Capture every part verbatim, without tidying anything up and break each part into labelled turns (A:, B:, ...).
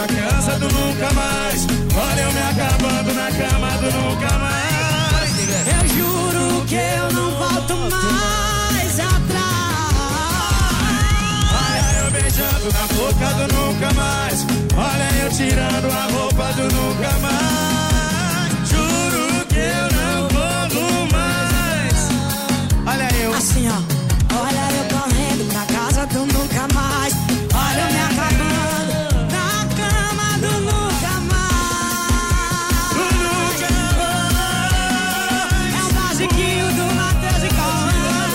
A: pra casa do nunca mais. Olha eu me acabando na cama do nunca mais.
B: Eu juro que eu não volto mais atrás.
A: Olha eu beijando na boca do nunca mais. Olha eu tirando a roupa do nunca mais. Juro que eu não volto mais. Olha eu
B: assim ó. Olha eu correndo pra casa do nunca mais. Olha eu me acabando na cama do nunca mais.
A: do nunca mais.
B: É o basiquinho do Matheus e Cauã.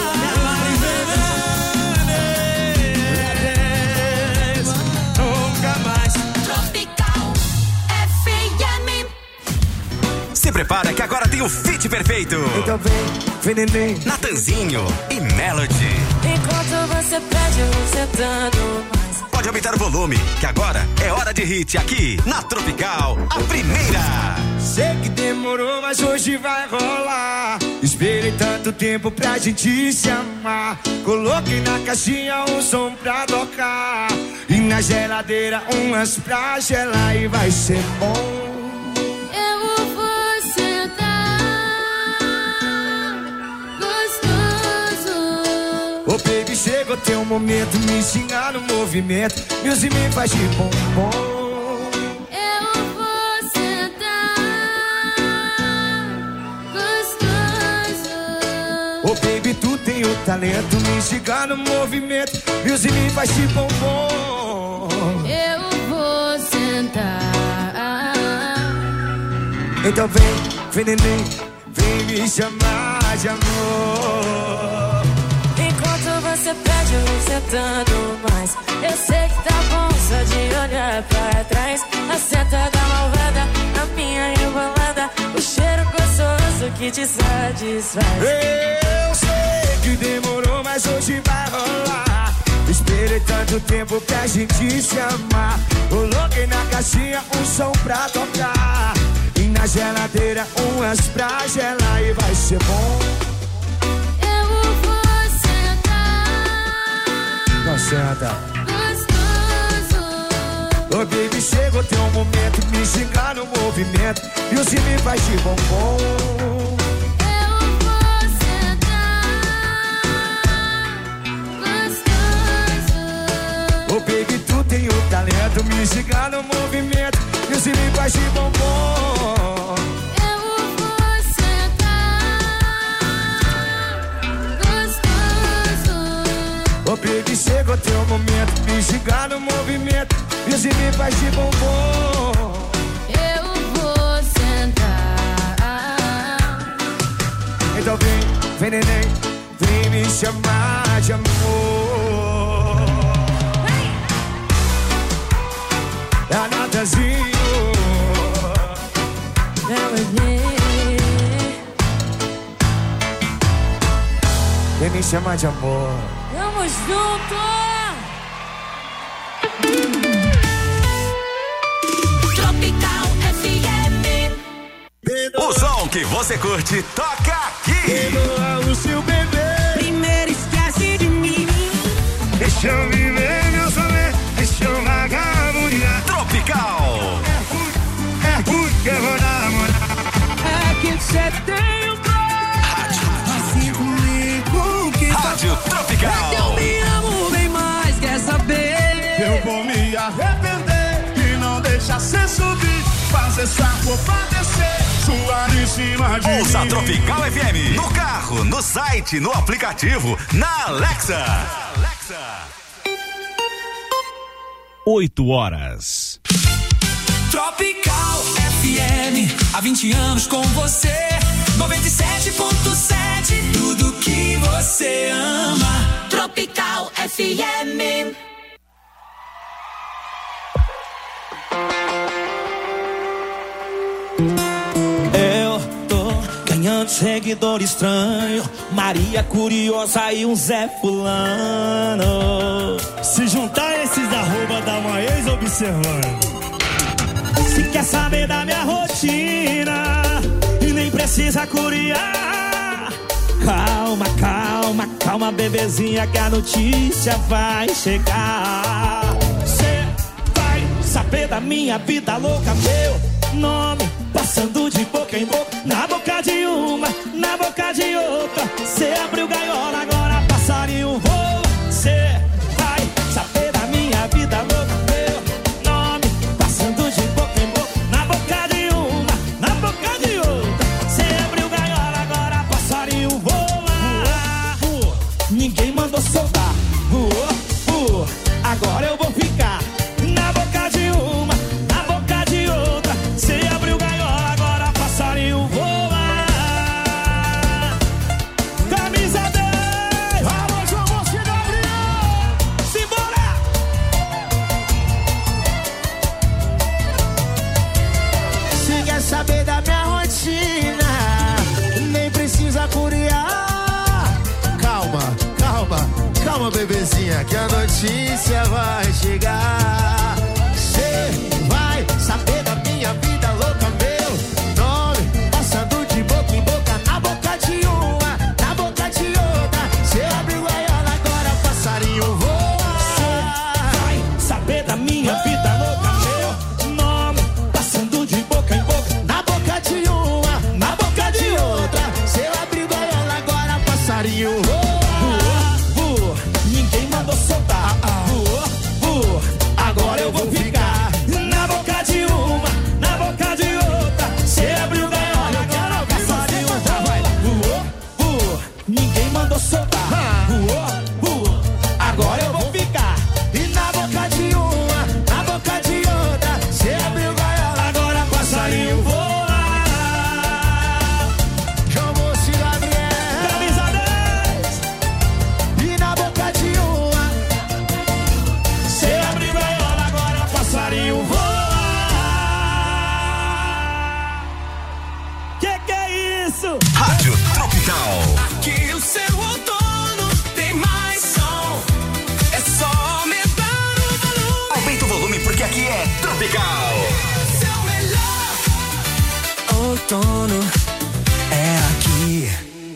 A: Nunca mais.
C: Tropical F M.
D: Se prepara que agora tem o feat perfeito.
A: Então vem, vem neném.
D: Natanzinho e Melody.
B: Enquanto você pede, eu vou sentando mais.
D: Pode aumentar o volume, que agora é hora de hit aqui na Tropical, a primeira.
A: Sei que demorou, mas hoje vai rolar. Esperei tanto tempo pra gente se amar. Coloquei na caixinha um som pra tocar. E na geladeira umas pra gelar. E vai ser bom.
C: Eu vou sentar gostoso.
A: Ô baby, chegou teu momento. Me ensinar no movimento. Music me faz de bombom.
C: Eu vou sentar gostoso.
A: Ô baby, tu tem o talento. Me ensinar no movimento. Music me faz de bombom.
C: Eu vou sentar.
A: Então vem, vem neném, vem me chamar de amor.
B: Enquanto você pede, eu vou sentando mais. Eu sei que tá bom só de olhar pra trás. A sentada malvada, a minha rebolada. O cheiro gostoso que te satisfaz.
A: Eu sei que demorou, mas hoje vai rolar. Esperei tanto tempo pra gente se amar. Coloquei na caixinha um som pra tocar. E na geladeira umas pra gelar. E vai ser bom.
C: Eu vou sentar
A: Não senta.
C: gostoso.
A: Ô baby, chegou teu momento. Me xingar no movimento. E o se me faz de bombom.
C: Eu vou sentar gostoso.
A: Ô baby, tu tem o talento. Me xingar no movimento. E o se me faz de bombom.
C: Eu vou sentar gostoso.
A: Ô baby, chegou teu momento. Me xingar no movimento. E o se me faz de bombom.
C: Eu vou sentar.
A: Então vem, vem neném, vem me chamar de amor. É a Natanzinho. Vem me chamar de amor.
B: Tamo junto!
C: Tropical F M.
D: O som que você curte toca aqui.
A: Perdoa o seu bebê.
B: Primeiro esquece de mim.
A: Deixa eu viver meu sonho. Deixa eu vagabundear.
D: Tropical.
A: É ruim, é ruim que eu vou namorar.
B: É que cê tem um
D: Rádio,
B: assim comigo que
D: Rádio Tropical.
B: eu me amo bem mais, quer saber?
A: Eu vou me arrepender e não deixar cê subir. Fazer sua roupa descer, suar em cima de
D: Ouça
A: mim.
D: Tropical F M no carro, no site, no aplicativo, na Alexa. Alexa.
E: oito horas.
F: Tropical F M, há vinte anos com você. noventa e sete ponto sete, tudo que você ama.
C: Tropical F M.
G: Eu tô ganhando seguidor estranho, Maria curiosa e um Zé fulano.
E: Se juntar esses arroba dá uma ex observando.
G: Se quer saber da minha rotina e nem precisa curiar, calma, calma, calma, bebezinha, que a notícia vai chegar. Cê vai saber da da minha vida louca, meu nome passando de boca em boca, na boca de uma, na boca de outra. Cê abriu gaiola, agora passarinho voa. Cê vai saber da minha vida louca, meu nome passando de boca em boca, na boca de uma, na boca de outra. Cê abriu gaiola, agora passarinho voa. Voa, ninguém mandou soltar. Voa, voa, agora eu vou ficar na boca de uma, na boca de outra. Cê abriu gaiola, agora passarinho voa. Camisa dez, vamos, vamos, Gabriel, simbora!
A: Se quer saber da minha rotina, nem precisa curiar. Calma, calma, calma, bebezinha, que a notícia vai chegar. Cê vai saber da minha vida louca, meu nome passando de boca em boca, na boca de uma, na boca de outra. Cê abriu gaiola, agora passarinho voa.
G: Cê vai saber da minha vida louca, meu nome passando de boca em boca,
A: Na boca de uma, na boca de outra. Cê abriu gaiola, agora passarinho voa.
G: voa, ninguém mandou soltar. Voa, voa, agora eu vou ficar na boca de uma, na boca de outra. Cê abriu gaiola, agora passarinho voa. Voa, voa, ninguém mandou soltar. Voa, voa, agora eu vou ficar
A: E na boca de uma, na boca de outra. Cê abriu gaiola,
G: agora passarinho voa.
A: chamou-se Gabriel.
G: Camisa dez,
A: E na boca de uma,
G: cê abriu gaiola, agora passarinho voa. Que que é isso?
D: Rádio Tropical.
F: Aqui o seu outono tem mais som. É só aumentar o volume.
D: Aumenta o volume porque aqui é Tropical.
F: Seu melhor outono é aqui.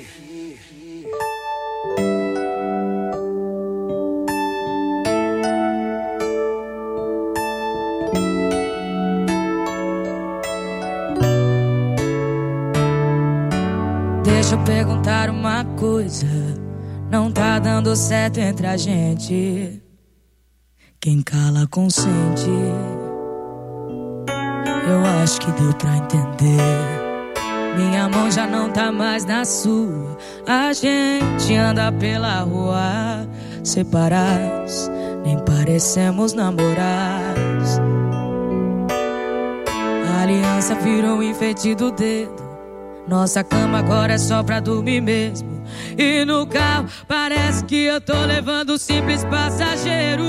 B: Deixa eu perguntar uma coisa. Não tá dando certo entre a gente. Quem cala consente. Eu acho que deu pra entender. Minha mão já não tá mais na sua. A gente anda pela rua separados, nem parecemos namorados. A aliança virou um enfeite do dedo. Nossa cama agora é só pra dormir mesmo. E no carro parece que eu tô levando um simples passageiro.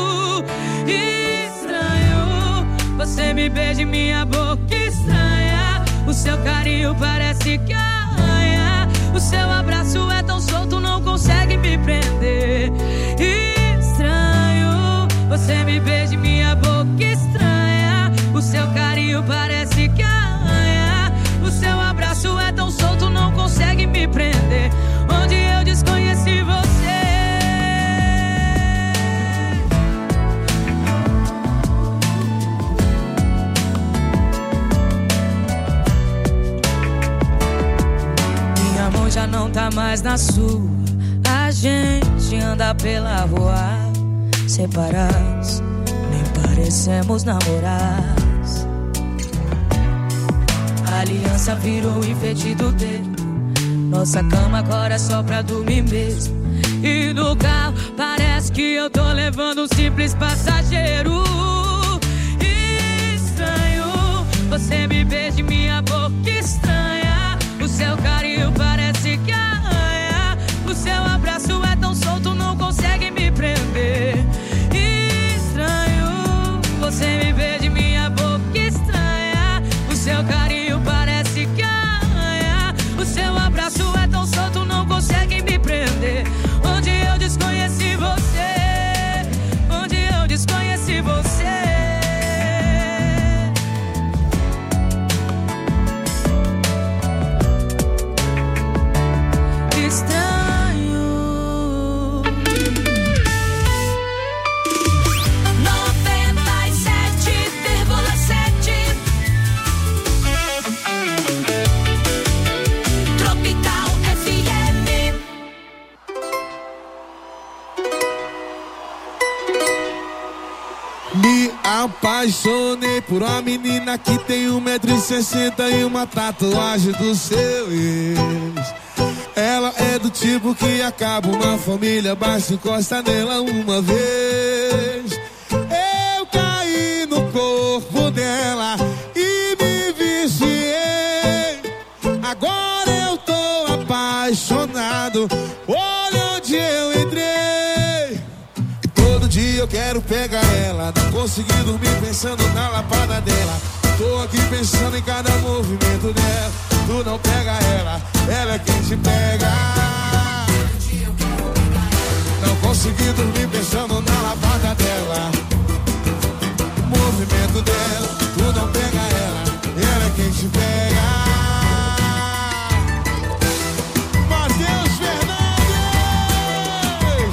B: Estranho, você me beija em minha boca estranha. O seu carinho parece que arranha. O seu abraço é tão solto, não consegue me prender. Estranho, você me beija em minha boca estranha. O seu carinho parece que arranha. O seu abraço é tão solto, não consegue me prender. Onde eu desconheci você. Minha mão já não tá mais na sua. A gente anda pela rua separados, nem parecemos namorados. A aliança virou um enfeite do dedo. Nossa cama agora é só pra dormir mesmo. E no carro parece que eu tô levando um simples passageiro. Estranho, você me beija em minha boca estranha. O seu carinho parece que arranha. O seu abraço é tão solto, não consegue me prender. Estranho, você me beija em minha boca estranha. O seu carinho parece que arranha. O seu abraço é tão solto, não consegue me prender. Onde eu desconheci você. Onde eu desconheci você.
H: Me apaixonei por uma menina que tem um metro e sessenta e uma tatuagem do seu ex. Ela é do tipo que acaba uma família, basta encostar nela uma vez. Eu caí no corpo dela e me viciei. Agora eu tô apaixonado, olha onde eu entrei. E todo dia eu quero pegar ela, não consegui dormir pensando na lapada dela. Tô aqui pensando em cada movimento dela. Tu não pega ela, ela é quem te pega. Não consegui dormir pensando na lavada dela. O movimento dela, tu não pega ela, ela é quem te pega. Matheus Fernandes,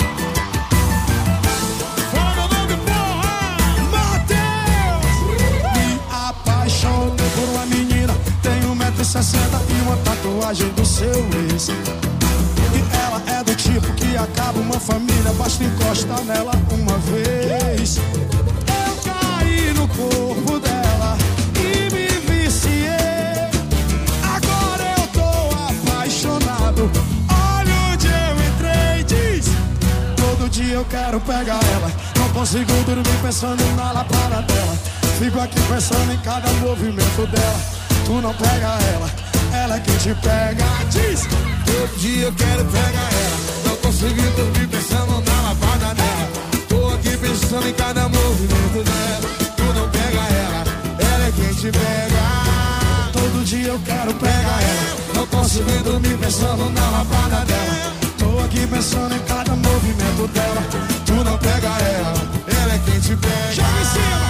H: fala meu nome, porra! Matheus!
I: Me apaixonei por uma menina, tem um metro e sessenta e uma tatuagem do seu ex. E ela é do tipo que acaba uma família, basta encostar nela uma vez. Eu caí no corpo dela e me viciei. Agora eu tô apaixonado, olha onde eu entrei, diz. Todo dia eu quero pegar ela, não consigo dormir pensando na lapada dela. Fico aqui pensando em cada movimento dela. Tu não pega ela, ela é quem te pega, diz.
H: Todo dia eu quero pegar ela, não consegui dormir pensando na lavada dela. Tô aqui pensando em cada movimento dela. Tu não pega ela, ela é quem te pega.
I: Todo dia eu quero pegar ela,
H: não consegui dormir pensando na lavada dela.
I: Tô aqui pensando em cada movimento dela.
H: Tu não pega ela, ela é quem te pega.
I: Joga em cima!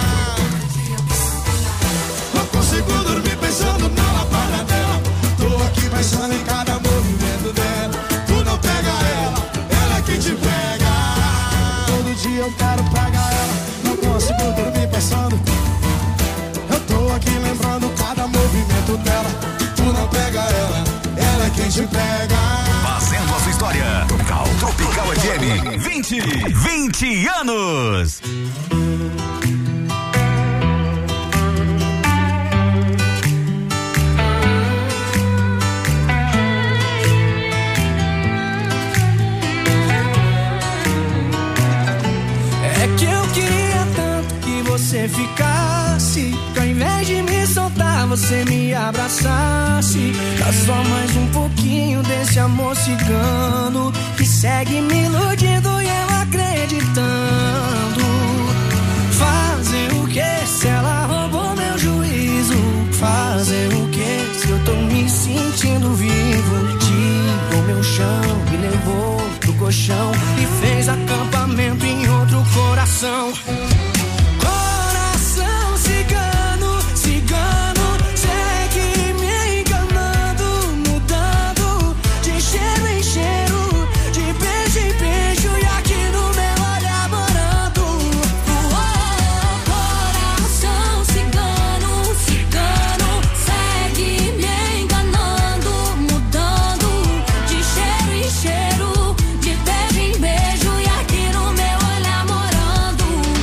I: Não consigo dormir pensando na lavada dela.
H: Tô aqui pensando em cada movimento dela. Tu não pega ela, ela é quem te pega.
I: Todo dia eu quero pegar ela, não consigo dormir pensando. Eu tô aqui lembrando cada movimento dela.
H: Tu não pega ela, ela é quem te pega.
D: Fazendo a sua história. Tropical, Tropical F M. vinte, vinte anos.
J: Você ficasse, que ao invés de me soltar, você me abraçasse. Dá só mais um pouquinho desse amor cigano que segue me iludindo e eu acreditando. Fazer o que se ela roubou meu juízo? Fazer o que se eu tô me sentindo vivo? Tirou meu chão, me levou pro colchão e fez acampamento em outro coração. Cigano, cigano, segue me enganando, mudando de cheiro em cheiro, de beijo em beijo e aqui no meu olhar morando.
C: Oh, coração cigano, cigano, segue me enganando, mudando de cheiro em cheiro, de beijo em beijo e aqui no meu olhar morando.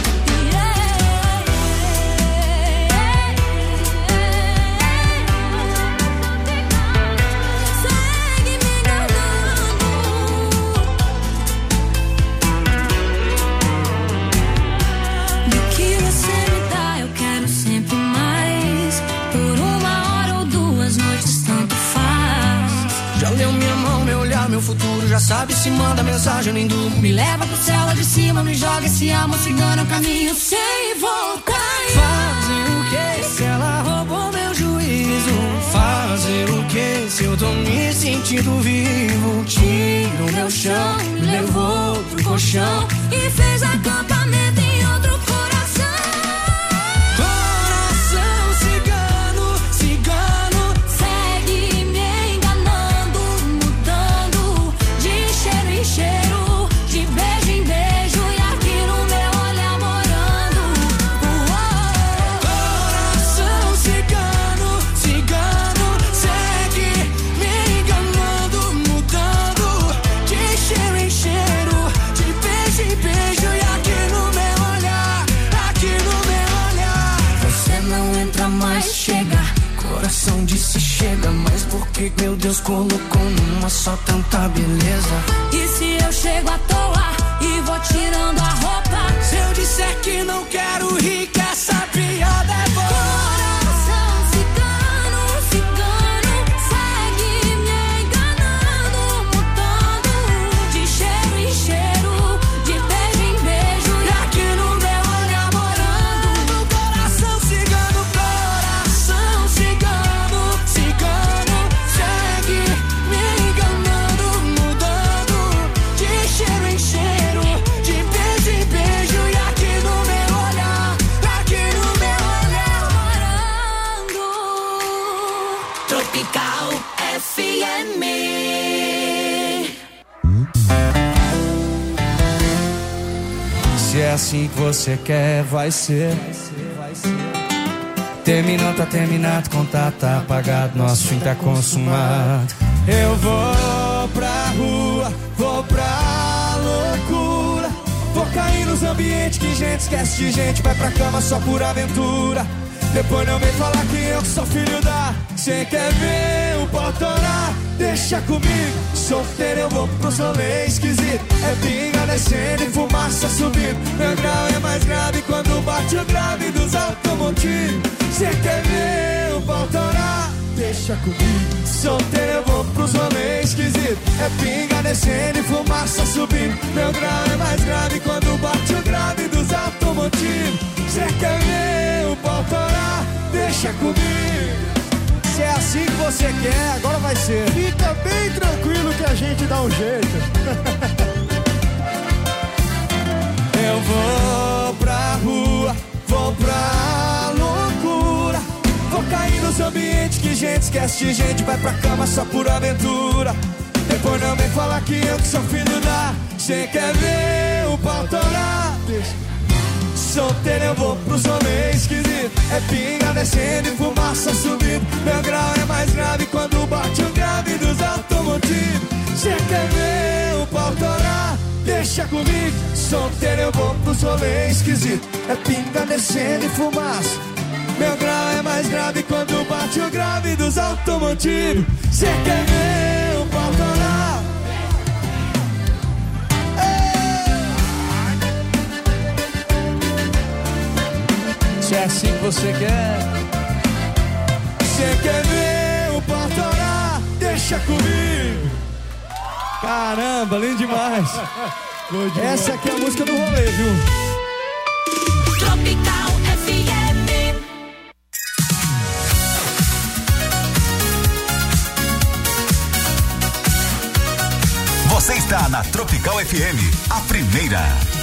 J: Meu futuro já sabe, se manda mensagem, eu nem durmo.
C: Me leva pro céu lá de cima, me joga esse amor cigano, é um caminho sem voltar.
J: Fazer o que se ela roubou meu juízo? Fazer o que se eu tô me sentindo vivo? Tirou meu chão, me levou pro colchão
C: e fez acampamento em outro coração.
J: Coração cigano, cigano,
C: segue me enganando, mudando de cheiro em cheiro, de beijo em beijo e aqui no meu olhar morando.
J: Coração cigano, cigano, segue me enganando, mudando de cheiro em cheiro, de beijo em beijo e aqui no meu Deus colocou numa só tanta beleza.
C: E se eu chego à toa e vou tirando a roupa?
J: Se eu disser que não quero rir, que essa piada é boa.
C: Coração cigano, cigano, segue me enganando, mudando de cheiro em cheiro, de beijo em beijo, e aqui no meu olhar morando.
J: Coração cigano, coração cigano, cigano, segue me enganando, mudando de cheiro em cheiro, de beijo em beijo, e aqui no meu olhar, aqui no meu olhar morando. Tropical F M.
A: Se é assim que você quer, vai ser. Terminou, tá terminado, contato tá apagado, nosso fim tá consumado. Eu vou pra rua, vou pra loucura, vou cair nos ambientes que gente esquece de gente, vai pra cama só por aventura. Depois não vem falar que eu sou filho da. Cê quer ver o pau torar? Deixa comigo, solteiro eu vou pro rolê esquisito. É pinga descendo e fumaça subindo. Meu grau é mais grave quando bate o grave dos automotivos. Cê quer ver o pau torar? Deixa comigo, solteiro eu vou pro rolê esquisito. É pinga descendo e fumaça subindo. Meu grau é mais grave quando bate o grave dos automotivos. Cê quer ver o pau torar? Deixa comigo. Se é assim que você quer, agora vai ser.
I: Fica bem tranquilo que a gente dá um jeito.
A: Eu vou pra rua, vou pra loucura, vou cair nos ambientes que gente esquece de gente, vai pra cama só por aventura. Depois não vem falar que eu que sou filho da. Cê quer ver o pau torar? Solteiro eu vou pro rolê esquisito. É pinga descendo e fumaça subindo. Meu grau é mais grave quando bate o grave dos automotivos. Cê quer ver o pau torar? Deixa comigo, solteiro eu vou pro rolê esquisito. É pinga descendo e fumaça. Meu grau é mais grave quando bate o grave dos automotivos. Cê quer ver o pau torar? Se é assim que você quer. Você quer ver o pau torar? Deixa comigo. Caramba, lindo demais. Essa aqui é a música do rolê, viu?
C: Tropical F M.
D: Você está na Tropical F M, a primeira.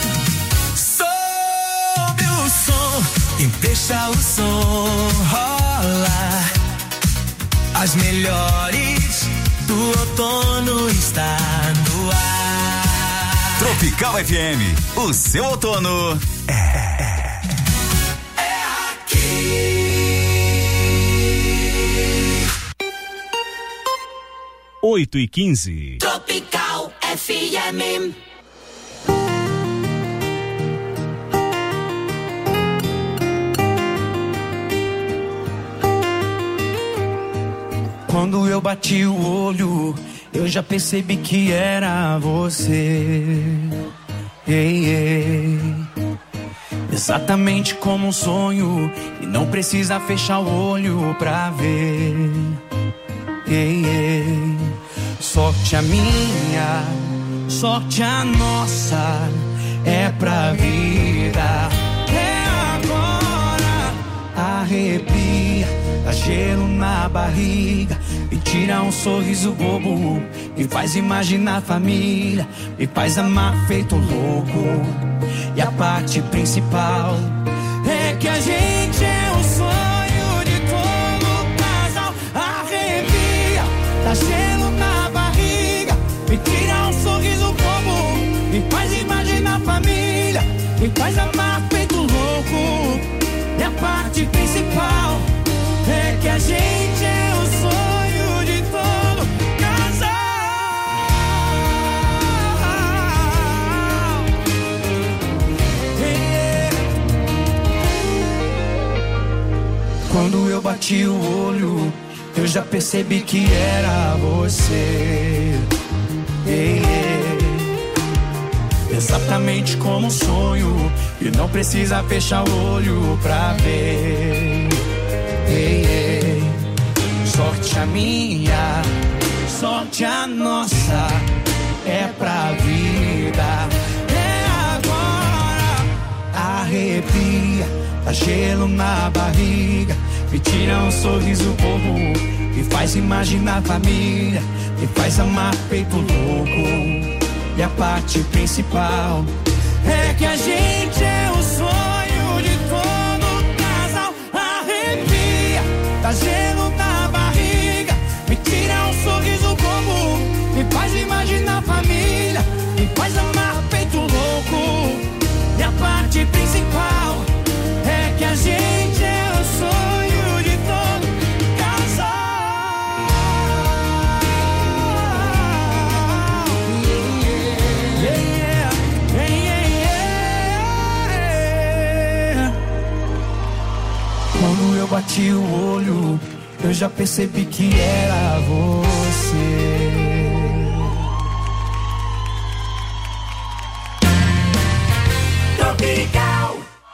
F: Sobe o som e deixa o som rolar. As melhores do outono está no ar.
D: Tropical F M, o seu outono é, é,
F: é aqui.
K: oito e quinze.
C: Tropical F M.
J: Quando eu bati o olho, eu já percebi que era você. Ei, ei. Exatamente como um sonho, e não precisa fechar o olho pra ver. Ei, ei. Sorte a minha, sorte a nossa, é pra vida. É agora, arrepia, dá gelo na barriga, me tira um sorriso bobo, me faz imaginar a família, me faz amar feito louco. E a parte principal é que a gente é o sonho de todo casal. Arrepia, dá gelo na barriga, me tira um sorriso bobo, me faz imaginar a família, me faz amar feito louco. E a parte principal é que a gente é o sonho de todo casal. Yeah. Quando eu bati o olho, eu já percebi que era você. Ei, ei. Exatamente como um sonho, e não precisa fechar o olho pra ver. Ei, ei. Sorte a minha, sorte a nossa, é pra vida. É agora. Arrepia, dá gelo na barriga, me tira um sorriso bobo, me faz imaginar a família, me faz amar peito louco. E a parte principal é que a gente é o sonho de todo casal. Arrepia, dá gelo na barriga, me tira um sorriso bobo, me faz imaginar a família, me faz amar peito louco. E a parte principal é que a gente é o sonho de todo casal. Yeah, yeah, yeah, yeah, yeah. Quando eu bati o olho, eu já percebi que era você. Tropical.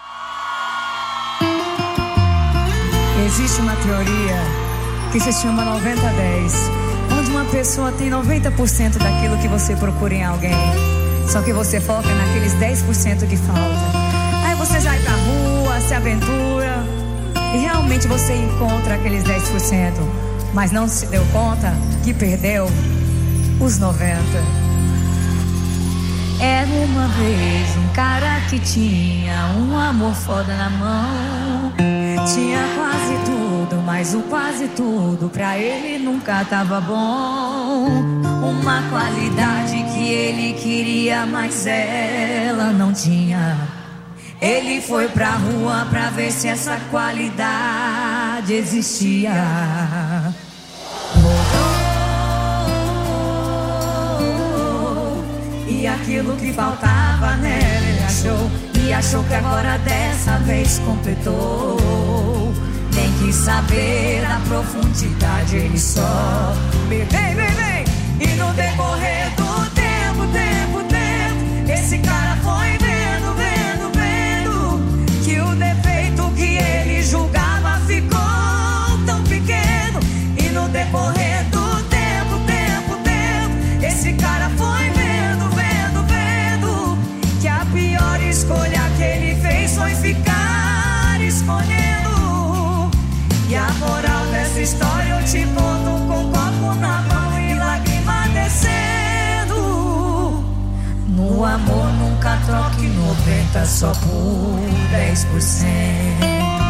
L: Existe uma teoria que se chama noventa a dez, onde uma pessoa tem noventa por cento daquilo que você procura em alguém, só que você foca naqueles dez por cento que falta. Aí você sai pra rua, se aventura e realmente você encontra aqueles dez por cento, mas não se deu conta que perdeu os noventa por cento. Era uma vez um cara que tinha um amor foda na mão. Tinha quase tudo, mas o quase tudo pra ele nunca tava bom. Uma qualidade que ele queria, mas ela não tinha. Ele foi pra rua pra ver se essa qualidade existia. E aquilo que faltava nela ele achou, e achou que agora dessa vez completou. Nem quis saber da profundidade, ele só vem, vem, vem. E no decorrer do tempo, tempo, tempo, esse cara foi vendo, vendo, vendo que o defeito que ele julgava ficou tão pequeno. E no decorrer do tempo, tempo, tempo, esse cara foi vendo, vendo, vendo que a pior escolha que ele fez foi ficar escolhendo. E a moral dessa história eu te conto com um copo na mão e lágrima descendo. No amor nunca troque noventa só por dez por cento.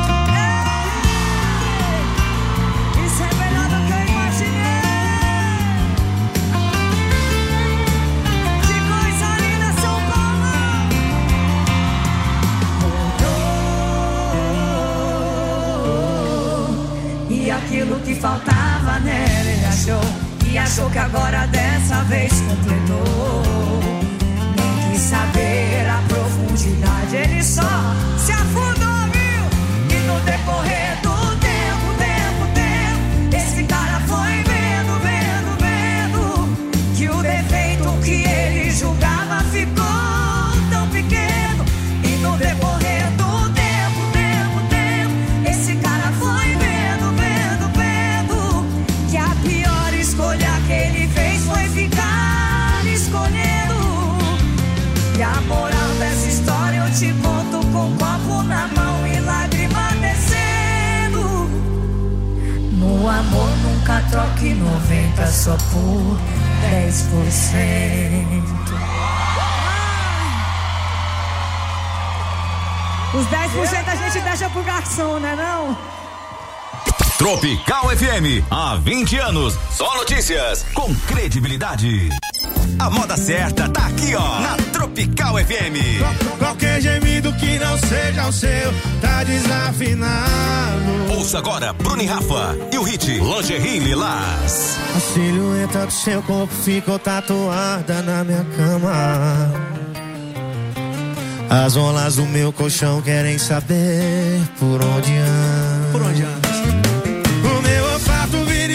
L: Isso é melhor do que eu imaginei. Que coisa linda, São Paulo. E aquilo que faltava nela ele achou, e achou que agora dessa vez completou. Nem quis saber a profundidade, ele só se afundou, viu? E no decorrer do tempo, tempo, tempo, esse cara foi vendo, vendo, vendo que o defeito que ele julgava ficou tão pequeno. E no decorrer do tempo, tempo, tempo, esse cara foi vendo, vendo, vendo que a pior escolha que ele fez foi ficar escolhendo. E a moral dessa história eu te conto com um copo na mão e lágrima descendo. No amor nunca troque noventa só por dez por cento. Os dez por cento a gente deixa pro garçom, né não?
D: Tropical F M, há vinte anos, só notícias com credibilidade. A moda certa tá aqui, ó, na Tropical F M.
H: Qualquer gemido que não seja o seu tá desafinado.
D: Ouça agora Bruno e Rafa e o hit Lingerie Lilás.
H: A silhueta do seu corpo ficou tatuada na minha cama. As olas do meu colchão querem saber por onde anda.
G: Por onde anda?
H: O meu olfato vira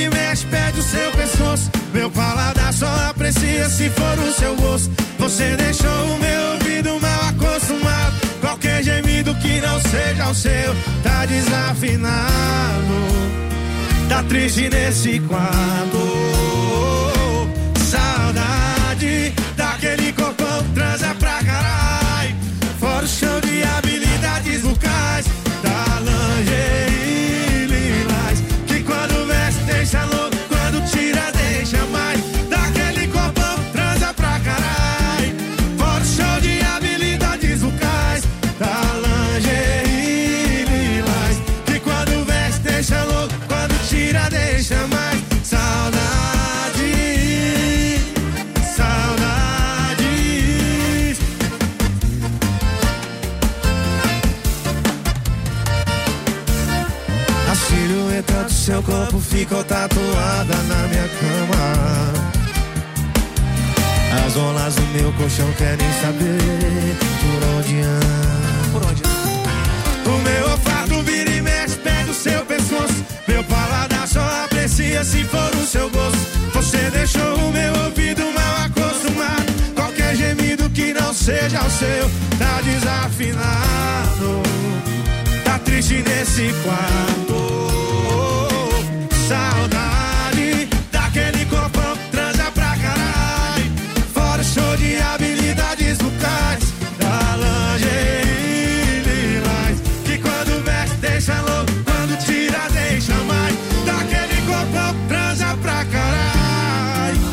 A: se for o seu gosto. Você deixou o meu ouvido mal acostumado. Qualquer gemido que não seja o seu tá desafinado, tá triste nesse quadro. Saudade daquele corpão que transa pra caralho. Fora o show de habilidades vocais da lingerie lilás, que quando veste deixa louco, quando tira deixa mais. Daquele corpão que transa pra caralho. Fora o show de habilidades vocais da lingerie lilás, que quando veste deixa louco, quando tira deixa mais. Saudade, saudades. A silhueta do seu corpo ficou tatuada na minha cama. As olas do meu colchão querem saber por onde anda. Por onde anda? O meu olfato vira e mexe, pega o seu pescoço. Meu paladar só aprecia se for o seu gosto. Você deixou o meu ouvido mal acostumado. Qualquer gemido que não seja o seu tá desafinado, tá triste nesse quarto. Saudade daquele corpão que transa pra caralho. Fora o show de habilidades vocais da lingerie lilás, que quando veste deixa louco, quando tira deixa mais. Daquele corpão que transa pra caralho.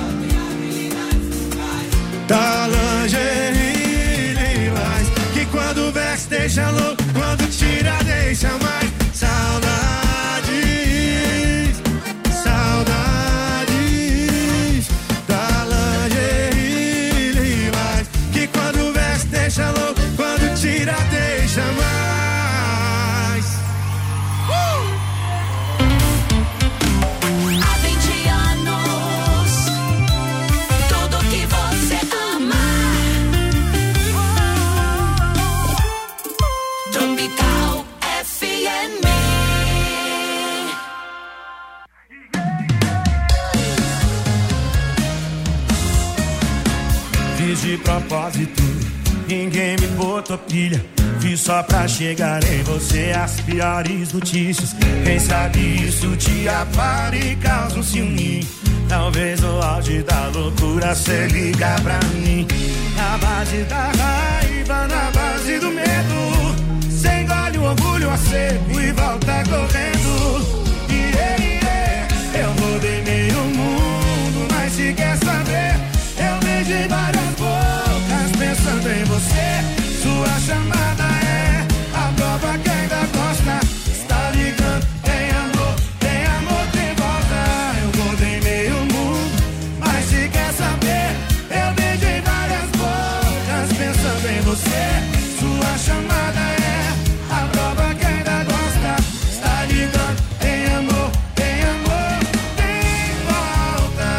A: Da lingerie lilás, que quando veste deixa louco, quando tira deixa mais. Saudades, saudades da lingerie lilás, que quando veste deixa louco, quando tira deixa mais. uh!
C: Há vinte anos, tudo que você ama. Tropical F M.
A: Fiz de propósito, ninguém me botou pilha. Fiz só pra chegar em você as piores notícias. Quem sabe isso te abala e causa um ciúme. Talvez o auge da loucura cê liga pra mim. Na base da raiva, na base do medo, cê engole o orgulho a seco e volta correndo. Yeah, yeah. Eu rodei meio mundo, mas se quer saber, eu beijei várias bocas pensando em você. Sua chamada é a prova que ainda gosta. Está ligando, tem amor, tem amor, tem volta. Eu rodei meio mundo, mas se quer saber, eu beijei várias bocas pensando em você. Sua chamada é a prova que ainda gosta. Está ligando, tem amor, tem amor, tem volta.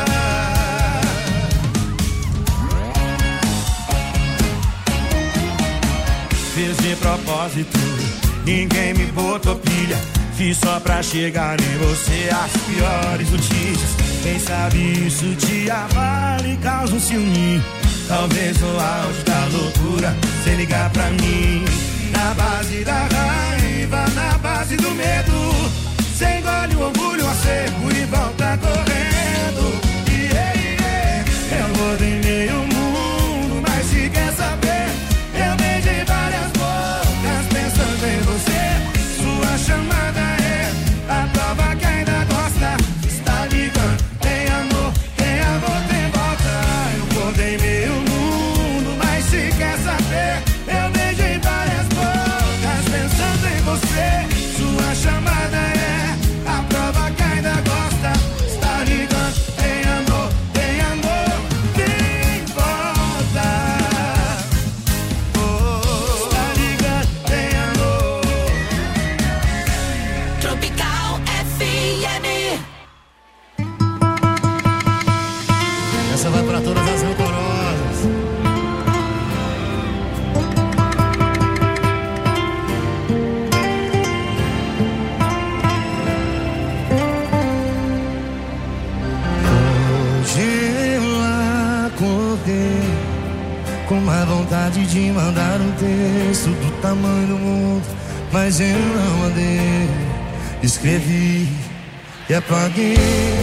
A: Fiz de propósito, ninguém me botou pilha. Fiz só pra chegar em você as piores notícias. Quem sabe isso te abala e causa um ciúme. Talvez o auge da loucura cê ligar pra mim. Na base da raiva, na base do medo, cê engole o orgulho a seco e volta correndo. Yeah, yeah. Eu rodei meio mundo, mas se quer saber, eu beijei várias bocas pensando em você. Sua chamada é a prova que ainda gosta. Está ligando, tem amor, tem amor, tem volta. Eu rodei meio mundo, mas se quer saber, eu beijei várias bocas pensando em você. Sua chamada é a prova
M: de mandar um texto do tamanho do mundo, mas eu não mandei. Escrevi e apaguei,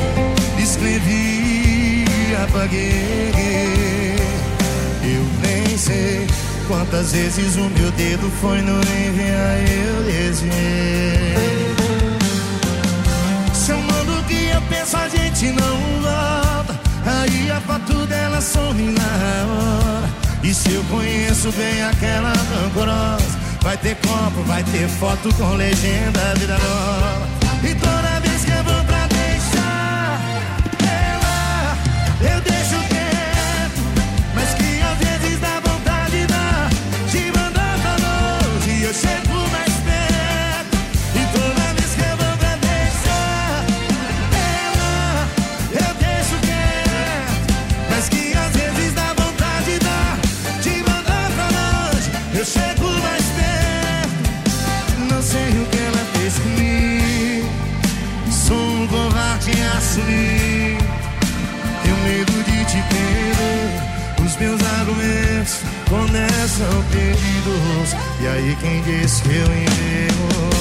M: escrevi e apaguei. Eu nem sei quantas vezes o meu dedo foi no enviar, eu desviei. Se eu mando o que eu penso, a gente não volta. Aí a foto dela some na hora. E se eu conheço bem aquela rancorosa, vai ter copo, vai ter foto com legenda, vida nova. E toda vez que eu vou pra deixar ela, eu deixo quieto, mas que às vezes dá vontade de dar, te mandar pra longe, eu chego mais perto. E toda vez que eu vou pra deixar ela, eu deixo quieto, mas que às vezes dá vontade de dar, te mandar pra longe, eu chego mais perto. Não sei o que ela fez comigo, sou um covarde a assumir. Tenho medo de te perder, os meus argumentos começam perdidos. E aí quem diz que eu enterro?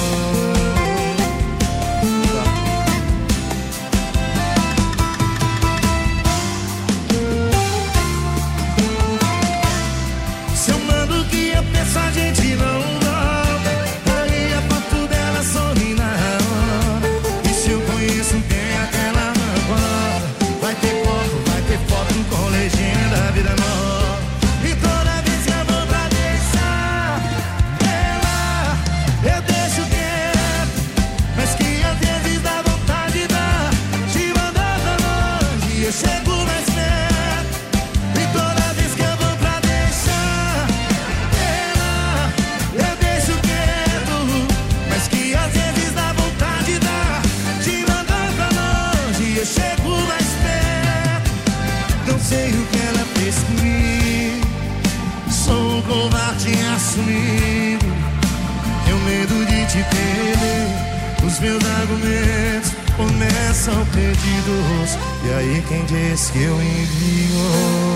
M: Se eu mando o que eu penso, a gente não volta. Aí a foto dela some na hora. E se eu conheço bem aquela rancorosa, vai ter copo, vai ter foto com legenda, vida nova. E toda vez que eu vou pra deixar ela, eu deixo quieto, mas que às vezes dá vontade de dar, te mandar pra longe, eu chego mais perto. E toda vez que eu vou pra deixar ela, eu deixo quieto, mas que às vezes dá vontade de dar, te mandar pra longe, eu chego mais perto. Não sei o que ela fez comigo, sou um covarde assumido. Tenho medo de te perder, os meus argumentos começam perdidos. E aí quem diz que eu envio?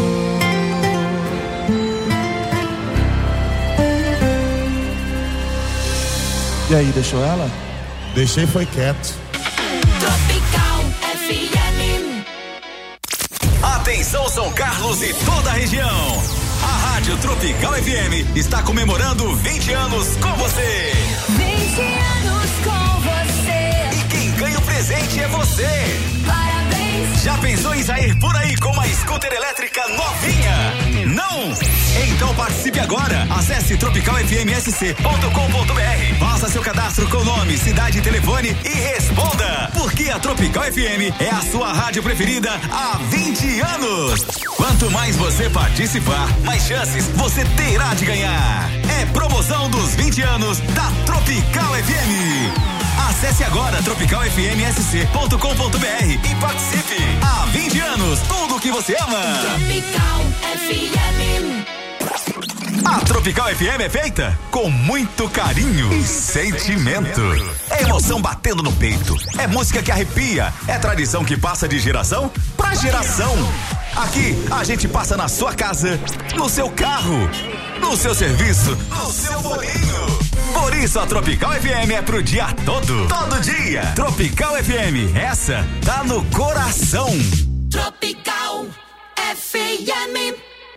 I: E aí, deixou ela?
H: Deixei, foi quieto.
C: Tropical F M.
D: Atenção São Carlos e toda a região. A Rádio Tropical F M está comemorando vinte anos com você.
C: vinte anos com você.
D: E quem ganha o presente é você.
C: Parabéns.
D: Já pensou em sair por aí com uma scooter elétrica novinha? Não? Então participe agora. Acesse tropical f m s c ponto com ponto b r. Faça seu cadastro com nome, cidade e telefone e responda. Porque a Tropical F M é a sua rádio preferida há vinte anos. Quanto mais você participar, mais chances você terá de ganhar. É promoção dos vinte anos da Tropical F M. Acesse agora tropical f m s c ponto com ponto b r e participe. Há vinte anos, tudo o que você ama.
C: Tropical F M.
D: A Tropical F M é feita com muito carinho e sentimento. É emoção batendo no peito, é música que arrepia, é tradição que passa de geração pra geração. Aqui a gente passa na sua casa, no seu carro, no seu serviço, no seu bolinho. Por isso a Tropical F M é pro dia todo, todo dia. Tropical F M, essa tá no coração.
C: Tropical F M.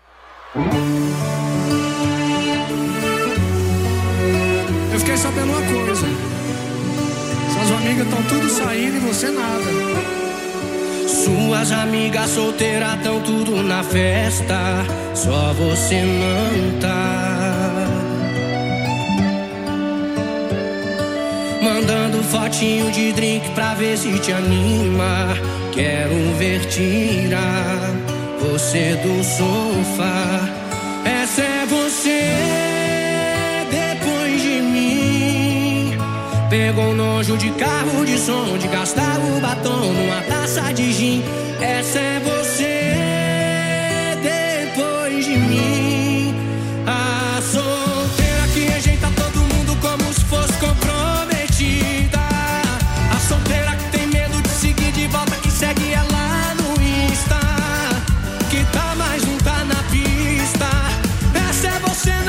J: Eu fiquei sabendo uma coisa: suas amigas estão tudo saindo e você nada. Suas amigas solteiras estão tudo na festa, só você não tá. Mandando fotinho de drink pra ver se te anima. Quero ver tirar você do sofá. Essa é você depois de mim. Pegou nojo de carro de som, de gastar o batom numa taça de gin. Essa é você depois de mim. A solteira que rejeita todo mundo como se fosse comprometida. A solteira que tem medo de seguir de volta, que segue ela no Insta, que tá mais não tá na pista. Essa é você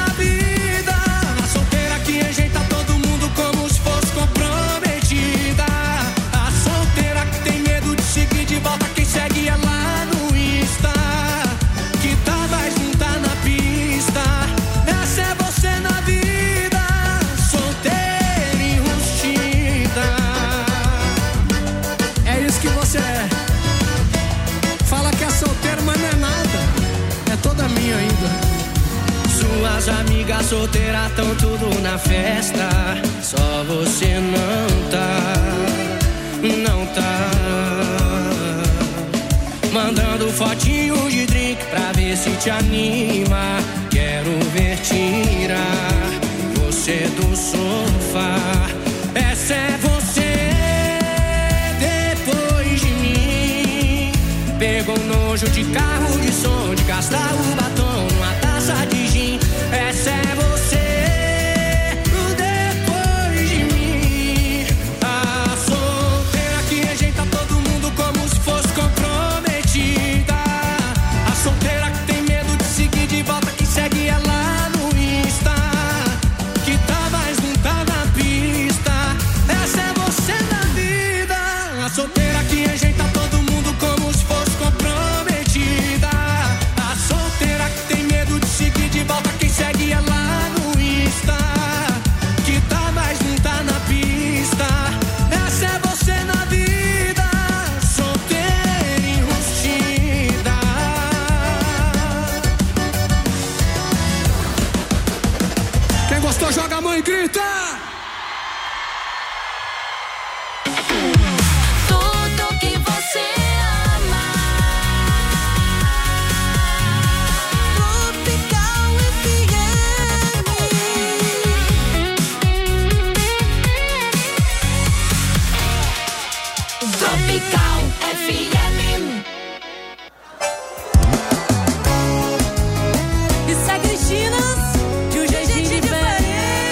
J: As solteiras tão tudo na festa, só você não tá, não tá. Mandando fotinho de drink pra ver se te anima. Quero ver tirar você do sofá. Essa é você depois de mim. Pegou nojo de carro de som, de gastar o batom numa taça de gin. Essa é você depois de mim. A solteira que rejeita todo mundo como se fosse comprometida. A solteira que tem medo de seguir de volta, que segue ela no Insta, que tá mas não tá na pista. Essa é você na vida. A solteira que rejeita todo mundo como se fosse comprometida. A solteira que tem medo de seguir de volta, quem segue ela no Insta, que tá mas não tá na pista. Essa é você na vida, solteira enrustida. Quem gostou joga a mão e grita.
C: Tudo que você ama. Tropical F M. Tropical F M.
B: Isso é Cristinas, de um jeitinho diferente.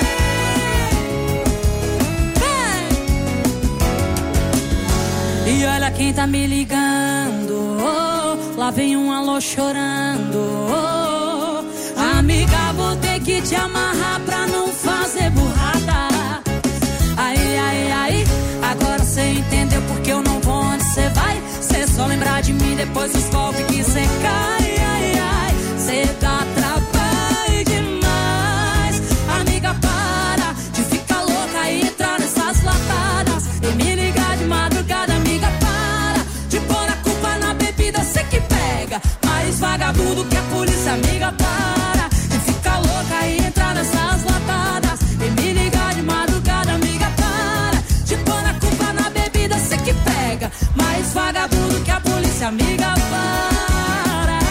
B: Vem. E olha quem tá me ligando, oh, lá vem um alô chorando, oh. Amiga, vou ter que te amarrar pra não fazer burrada. Aí, aí, aí, agora cê entendeu porque eu não vou onde cê vai. Cê só lembrar de mim depois dos golpes que cê cai. Ai, ai, cê dá trabalho demais. Amiga, para de ficar louca e entrar nessas latadas e me ligar de madrugada. Amiga, para de pôr a culpa na bebida, cê que pega mais vagabundo que a polícia. Amiga, para de ficar louca e entrar nessas latadas e me ligar de madrugada. Amiga, para de pôr a culpa na bebida, cê que pega mais vagabundo que a polícia. Amiga, para.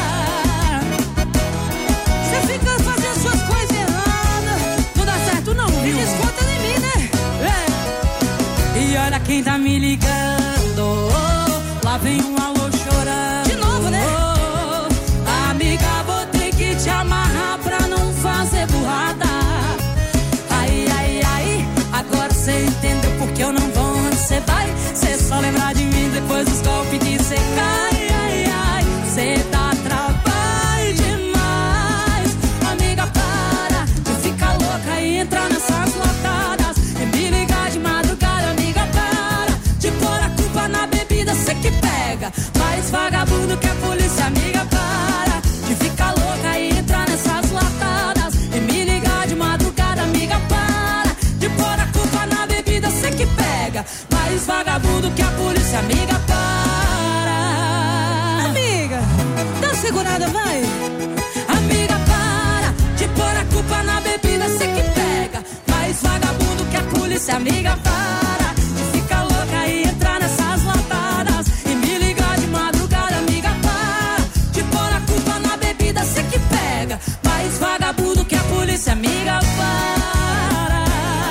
B: Cê fica fazendo suas coisas erradas, não dá certo não, viu? Me desconta de mim, né? É. E olha quem tá me ligando, oh, lá vem um alô chorando. De novo, né? Oh, amiga, vou ter que te amarrar pra não fazer burrada. Aí, aí, aí, agora cê entendeu porque eu não vou onde cê vai. Cê só lembrar de mim depois dos golpes que cê cai. Ai, ai, cê dá trabalho demais. Amiga, para de ficar louca e entrar nessas lotadas e me ligar de madrugada. Amiga, para de pôr a culpa na bebida, cê que pega mais vagabundo que a polícia. Amiga, para de ficar louca e entrar nessas latadas e me ligar de madrugada. Amiga, para de pôr a culpa na bebida, cê que pega mais vagabundo que a polícia. Amiga, para. Amiga, dá uma segurada, vai. Amiga, para de pôr a culpa na bebida, cê que pega mais vagabundo que a polícia. Amiga, para de ficar louca e entrar nessas latadas e me ligar de madrugada. Amiga, para de pôr a culpa na bebida, cê que pega mais vagabundo que a polícia. Amiga, para.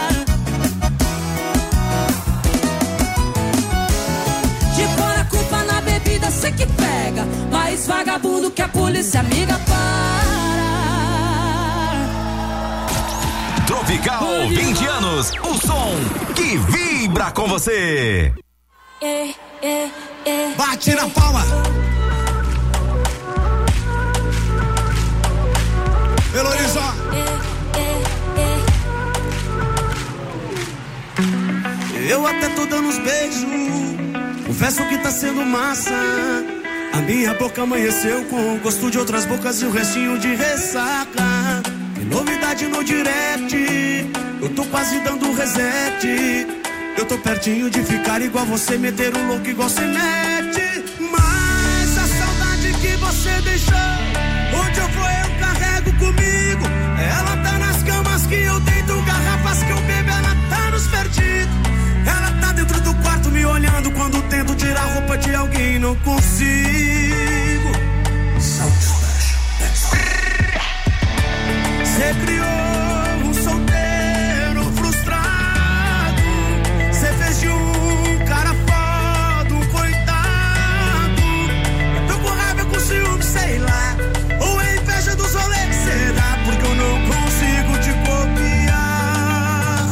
B: De pôr a culpa na bebida, cê que pega mais vagabundo que a polícia. Amiga, para.
D: Tropical vinte anos, o som que vibra com você.
C: É, é, é.
I: Bate na palma. Heloísa. Eu até tô dando uns beijos, confesso que tá sendo massa. A minha boca amanheceu com o gosto de outras bocas e o restinho de ressaca. Tem novidade no direct, eu tô quase dando reset. Eu tô pertinho de ficar igual você, meter um louco igual você mete. Mas a saudade que você deixou, onde eu vou eu carrego comigo. Ela tá nas
A: não consigo. Cê criou um solteiro frustrado. Cê fez de um cara foda um coitado. Eu tô com raiva, com ciúme, sei lá. Ou é inveja dos rolês que cê dá, porque eu não consigo te copiar.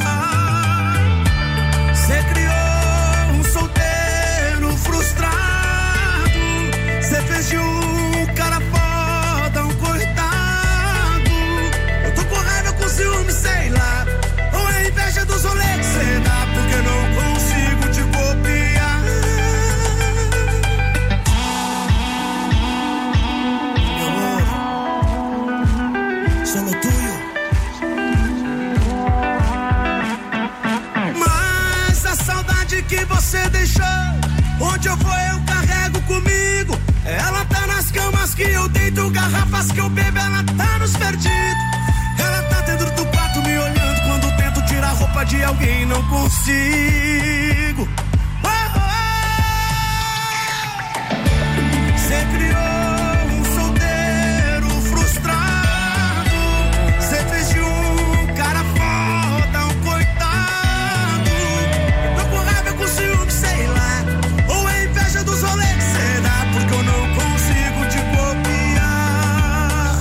A: Cê criou um solteiro frustrado. Cê fez de um cara foda um coitado. Eu tô com raiva, com ciúme, sei lá. Ou é inveja dos rolês que cê dá, porque eu não consigo te copiar. Meu amor, solo tuyo. Mas a saudade que você deixou, onde eu vou eu carrego comigo. Ela tá nas camas que eu deito, garrafas que eu bebo, ela tá nos perdidos. Ela tá dentro do quarto me olhando quando tento tirar a roupa de alguém, não consigo. Oh, oh. Cê criou um solteiro frustrado. Cê fez de um cara foda um coitado. Eu tô com raiva, com ciúme, sei lá. Ou é inveja dos rolês que cê dá, porque eu não consigo te copiar.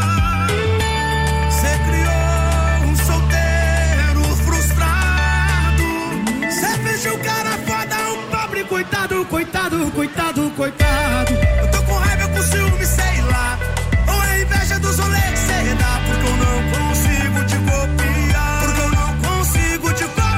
A: Cê criou um solteiro frustrado. Cê fez de um cara foda um pobre coitado, coitado, coitado, coitado. Eu tô com raiva, com ciúme, sei lá. Ou é inveja dos rolês que cê dá, porque eu não consigo te copiar. Porque eu não consigo te copiar.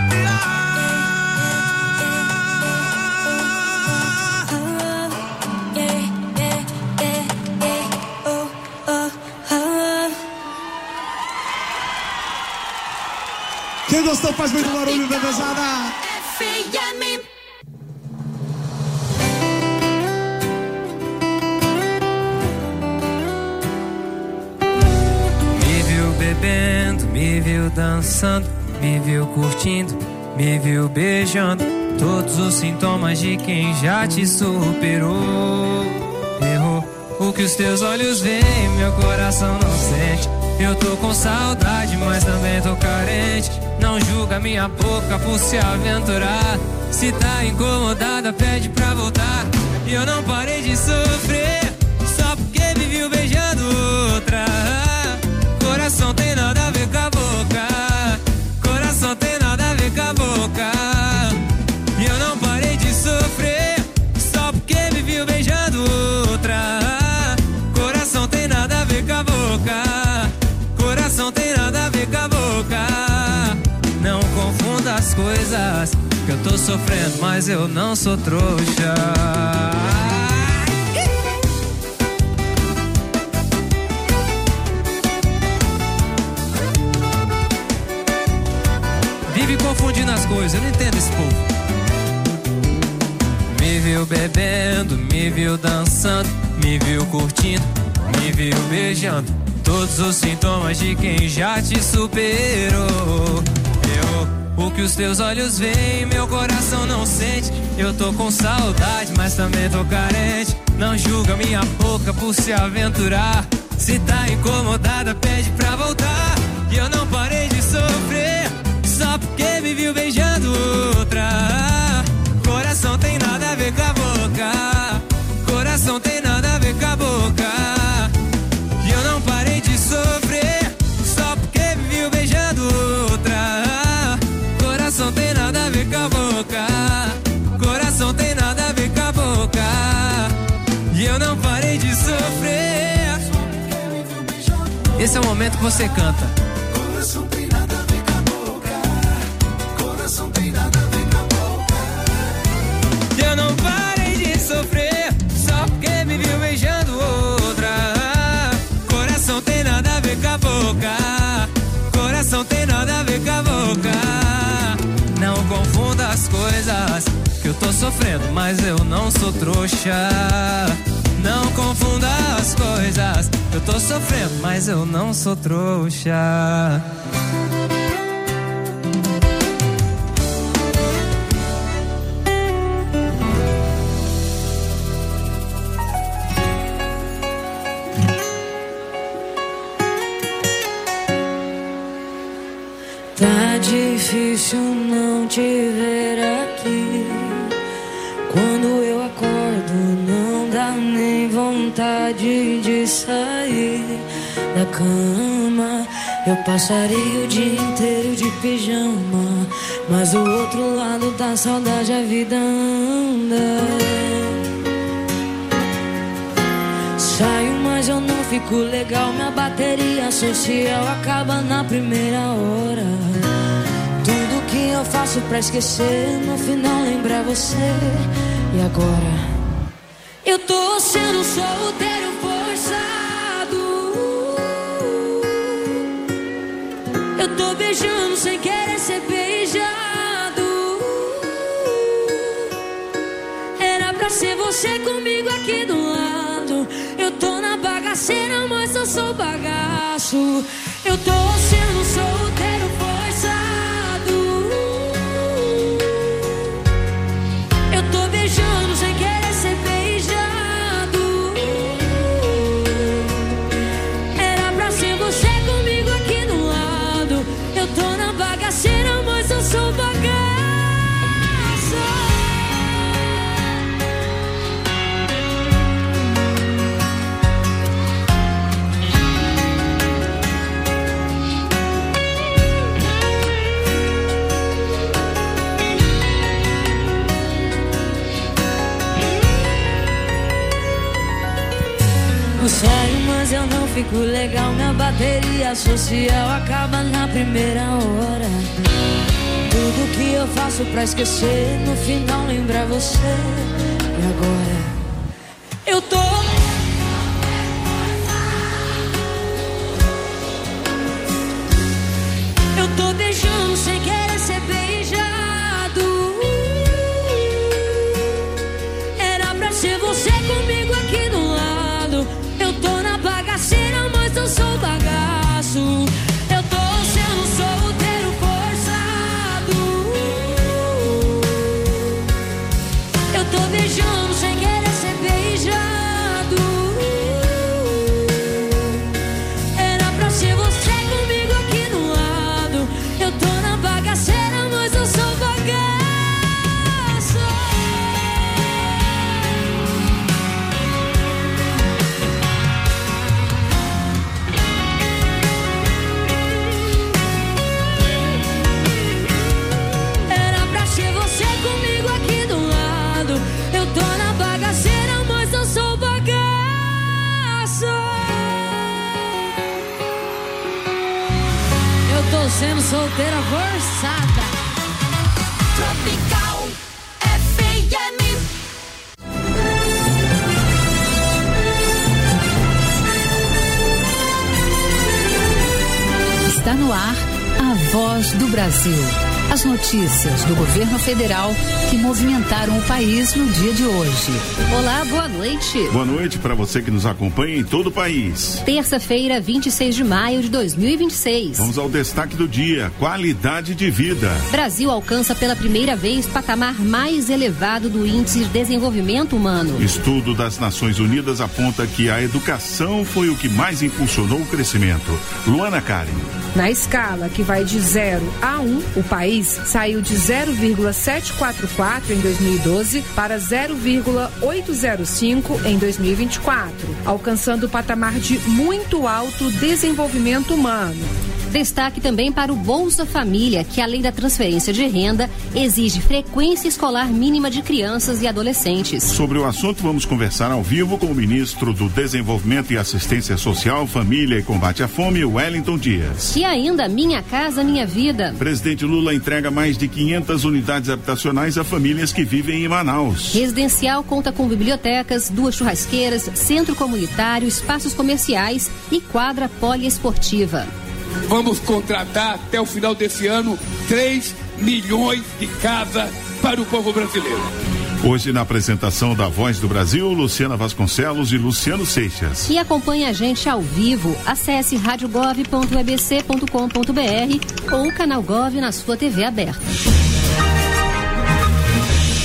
I: Quem gostou faz muito barulho, bebezada.
J: Me viu bebendo, me viu dançando, me viu curtindo, me viu beijando. Todos os sintomas de quem já te superou. Errou o que os teus olhos veem, meu coração não sente. Eu tô com saudade, mas também tô carente. Não julga minha boca por se aventurar. Se tá incomodada, pede pra voltar. E eu não parei de sofrer só porque me viu beijando outra. Coração tem nada a ver com a boca. Coração tem nada a ver com a boca. E eu não parei de sofrer só porque me viu beijando outra. Coração tem nada a ver com a boca. Coração tem nada a ver com a boca. Não confunda as coisas, que eu tô sofrendo, mas eu não sou trouxa. Vive confundindo as coisas, eu não entendo esse povo. Me viu bebendo, me viu dançando, me viu curtindo, me viu beijando. Todos os sintomas de quem já te superou. Eu, o que os teus olhos veem, meu coração não sente. Eu tô com saudade, mas também tô carente. Não julga minha boca por se aventurar. Se tá incomodada, pede pra voltar. E eu não parei de sofrer só porque me viu beijando outra. Coração tem nada a ver com a boca. Coração tem nada a ver com a boca. E eu não parei de sofrer só porque me viu beijando outra. Coração tem nada a ver com a boca. Coração tem nada a ver com a boca. E eu não parei de sofrer. Esse é o momento que você canta.
A: Coração tem nada a ver com a boca. Coração tem nada a ver com a boca.
J: Eu não parei de sofrer só porque me viu beijando outra. Coração tem nada a ver com a boca. Coração tem nada a ver com a boca. Não confunda as coisas, que eu tô sofrendo, mas eu não sou trouxa. Não confunda as coisas, eu tô sofrendo, mas eu não sou trouxa.
B: difícil não te ver aqui. Quando eu acordo não dá nem vontade de sair da cama. Eu passaria o dia inteiro de pijama, mas do outro lado da saudade a vida anda. Saio, mas eu não fico legal. Minha bateria social acaba na primeira hora. Tudo que eu faço pra esquecer, no final lembra você. E agora? Eu tô sendo solteiro forçado. Eu tô beijando sem querer ser beijado. Era pra ser você comigo aqui do lado. Eu tô na bagaceira, mas eu sou bagaço. Eu tô sendo solteiro forçado. Eu tô beijando sem querer ser beijado. Era pra ser você comigo aqui do lado. Eu tô na bagaceira, mas eu sou bagaço. Eu saio, mas eu não fico legal. Minha bateria social acaba na primeira hora. Tudo que eu faço pra esquecer, no final lembra você. E agora? Eu tô Eu tô beijando sem querer ser beijado. Era pra ser você comigo aqui do lado. Eu tô na bagaceira, mas eu sou bagaço. Eu tô sendo solteiro forçado. Eu tô beijando sem querer ser beijado. Era pra ser você comigo aqui do lado. Eu tô na bagaceira, mas eu sou bagaço. Era pra ser você comigo aqui do lado. Eu tô na bagaceira, mas eu sou bagaço. Eu tô sendo solteira forçada.
C: Tropical F M.
N: Está no ar a Voz do Brasil. As notícias do governo federal que movimentaram o país no dia de hoje.
O: Olá, boa noite.
P: Boa noite para você que nos acompanha em todo o país.
O: Terça-feira, vinte e seis de maio de dois mil e vinte e seis.
P: Vamos ao destaque do dia: qualidade de vida.
O: Brasil alcança pela primeira vez patamar mais elevado do Índice de Desenvolvimento Humano.
P: Estudo das Nações Unidas aponta que a educação foi o que mais impulsionou o crescimento. Luana Karen.
Q: Na escala que vai de zero a um, o país saiu de zero vírgula setecentos e quarenta e quatro em dois mil e doze para zero vírgula oitocentos e cinco em dois mil e vinte e quatro, alcançando o patamar de muito alto desenvolvimento humano.
O: Destaque também para o Bolsa Família, que além da transferência de renda, exige frequência escolar mínima de crianças e adolescentes.
P: Sobre o assunto, vamos conversar ao vivo com o ministro do Desenvolvimento e Assistência Social, Família e Combate à Fome, Wellington Dias.
O: E ainda Minha Casa Minha Vida.
P: Presidente Lula entrega mais de quinhentas unidades habitacionais a famílias que vivem em Manaus.
O: Residencial conta com bibliotecas, duas churrasqueiras, centro comunitário, espaços comerciais e quadra poliesportiva.
R: Vamos contratar até o final desse ano três milhões de casas para o povo brasileiro.
P: Hoje, na apresentação da Voz do Brasil, Luciana Vasconcelos e Luciano Seixas.
O: E acompanhe a gente ao vivo. Acesse rádio gov ponto e b c ponto com ponto b r ou o canal Gov na sua T V aberta.
P: Pela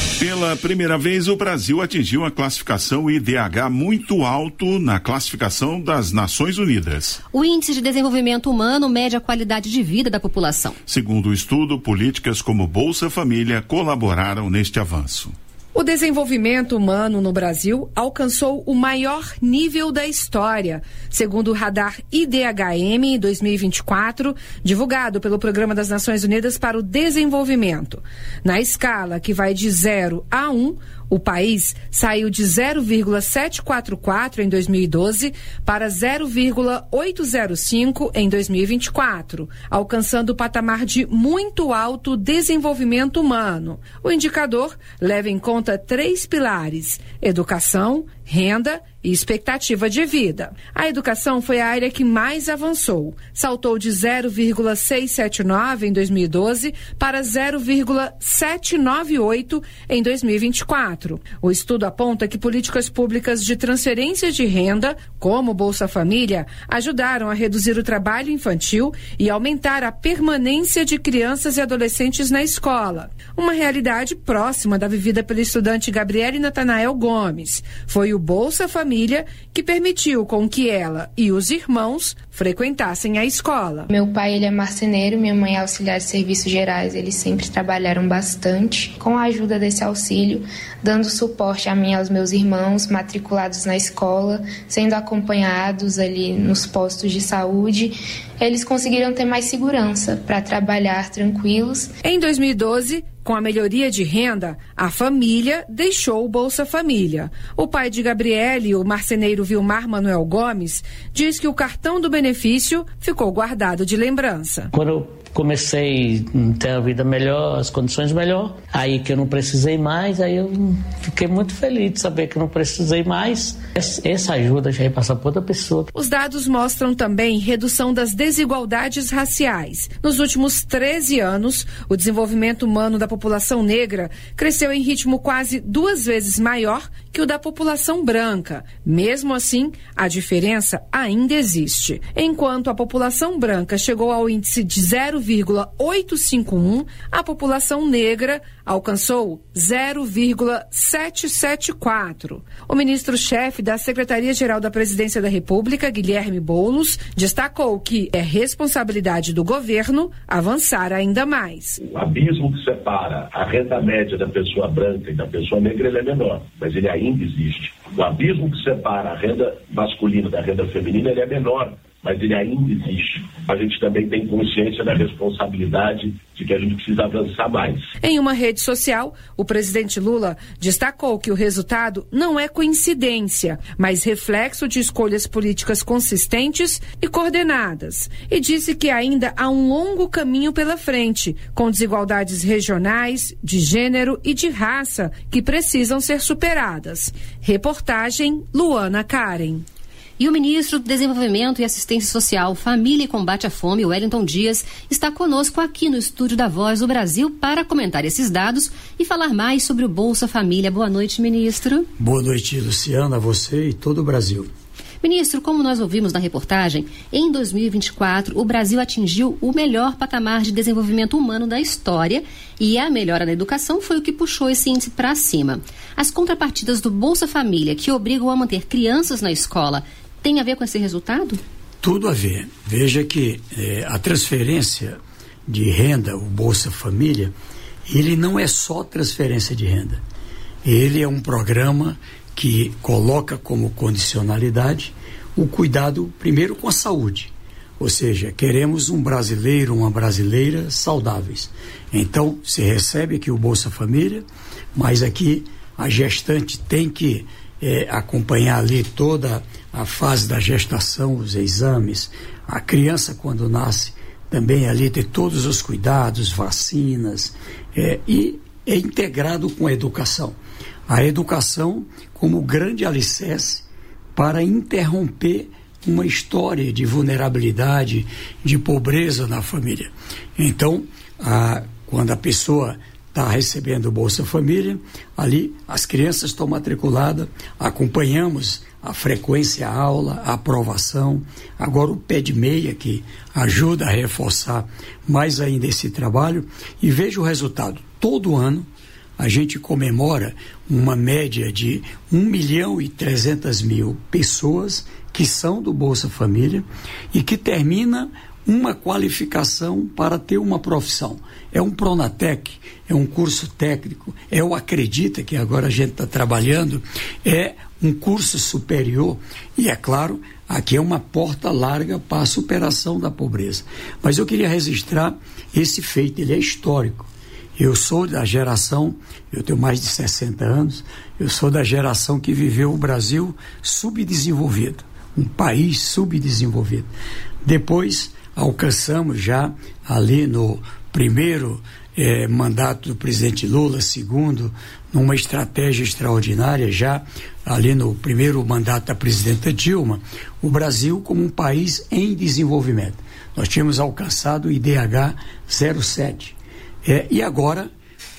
P: Pela primeira vez, o Brasil atingiu a classificação I D H muito alto na classificação das Nações Unidas.
O: O Índice de Desenvolvimento Humano mede a qualidade de vida da população.
P: Segundo o estudo, políticas como Bolsa Família colaboraram neste avanço.
Q: O desenvolvimento humano no Brasil alcançou o maior nível da história, segundo o radar I D H M dois mil e vinte e quatro, divulgado pelo Programa das Nações Unidas para o Desenvolvimento. Na escala que vai de zero a um, o país saiu de zero vírgula setecentos e quarenta e quatro em dois mil e doze para zero vírgula oitocentos e cinco em dois mil e vinte e quatro, alcançando o patamar de muito alto desenvolvimento humano. O indicador leva em conta três pilares: educação, renda e expectativa de vida. A educação foi a área que mais avançou. Saltou de zero vírgula seiscentos e setenta e nove em dois mil e doze para zero vírgula setecentos e noventa e oito em dois mil e vinte e quatro. O estudo aponta que políticas públicas de transferência de renda, como Bolsa Família, ajudaram a reduzir o trabalho infantil e aumentar a permanência de crianças e adolescentes na escola. Uma realidade próxima da vivida pela estudante Gabriele Natanael Gomes. Foi o Bolsa Família que permitiu com que ela e os irmãos frequentassem a escola.
S: Meu pai, ele é marceneiro, minha mãe é auxiliar de serviços gerais. Eles sempre trabalharam bastante. Com a ajuda desse auxílio, dando suporte a mim e aos meus irmãos matriculados na escola, sendo acompanhados ali nos postos de saúde, eles conseguiram ter mais segurança para trabalhar tranquilos.
Q: Em dois mil e doze, com a melhoria de renda, a família deixou o Bolsa Família. O pai de Gabriele, o marceneiro Vilmar Manuel Gomes, diz que o cartão do benefício ficou guardado de lembrança.
T: Quando eu comecei a ter a vida melhor, as condições melhor, aí que eu não precisei mais, aí eu fiquei muito feliz de saber que eu não precisei mais. Essa ajuda já ia passar por outra pessoa.
Q: Os dados mostram também redução das desigualdades raciais. Nos últimos treze anos, o desenvolvimento humano da população negra cresceu em ritmo quase duas vezes maior que o da população branca. Mesmo assim, a diferença ainda existe. Enquanto a população branca chegou ao índice de zero vírgula oitocentos e cinquenta e um, a população negra alcançou zero vírgula setecentos e setenta e quatro. O ministro-chefe da Secretaria-Geral da Presidência da República, Guilherme Boulos, destacou que é responsabilidade do governo avançar ainda mais.
U: O abismo que separa a renda média da pessoa branca e da pessoa negra, ele é menor, mas ele ainda existe. O abismo que separa a renda masculina da renda feminina, ele é menor, mas ele ainda existe. A gente também tem consciência da responsabilidade de que a gente precisa avançar mais.
Q: Em uma rede social, o presidente Lula destacou que o resultado não é coincidência, mas reflexo de escolhas políticas consistentes e coordenadas. E disse que ainda há um longo caminho pela frente, com desigualdades regionais, de gênero e de raça que precisam ser superadas. Reportagem Luana Karen.
O: E o ministro do Desenvolvimento e Assistência Social, Família e Combate à Fome, Wellington Dias, está conosco aqui no estúdio da Voz do Brasil para comentar esses dados e falar mais sobre o Bolsa Família. Boa noite, ministro.
V: Boa noite, Luciana, a você e todo o Brasil.
O: Ministro, como nós ouvimos na reportagem, em dois mil e vinte e quatro o Brasil atingiu o melhor patamar de desenvolvimento humano da história e a melhora na educação foi o que puxou esse índice para cima. As contrapartidas do Bolsa Família, que obrigam a manter crianças na escola, tem a ver com esse resultado?
V: Tudo a ver. Veja que eh, a transferência de renda, o Bolsa Família, ele não é só transferência de renda. Ele é um programa que coloca como condicionalidade o cuidado, primeiro, com a saúde. Ou seja, queremos um brasileiro, uma brasileira saudáveis. Então, se recebe aqui o Bolsa Família, mas aqui a gestante tem que é, acompanhar ali toda a fase da gestação, os exames, a criança quando nasce também ali ter todos os cuidados, vacinas, é, e é integrado com a educação. A educação como grande alicerce para interromper uma história de vulnerabilidade, de pobreza na família. Então, a, quando a pessoa está recebendo o Bolsa Família, ali as crianças estão matriculadas, acompanhamos a frequência à aula, a aprovação, agora o pé de meia que ajuda a reforçar mais ainda esse trabalho e veja o resultado. Todo ano a gente comemora uma média de um milhão e trezentas mil pessoas que são do Bolsa Família e que termina uma qualificação para ter uma profissão. É um Pronatec, é um curso técnico, é o Acredita, que agora a gente está trabalhando, é um curso superior e, é claro, aqui é uma porta larga para a superação da pobreza. Mas eu queria registrar esse feito, ele é histórico. Eu sou da geração, eu tenho mais de sessenta anos, eu sou da geração que viveu o Brasil subdesenvolvido, um país subdesenvolvido. Depois alcançamos já ali no primeiro eh, mandato do presidente Lula, segundo, numa estratégia extraordinária, já ali no primeiro mandato da presidenta Dilma, o Brasil como um país em desenvolvimento. Nós tínhamos alcançado o I D H zero sete. É, e agora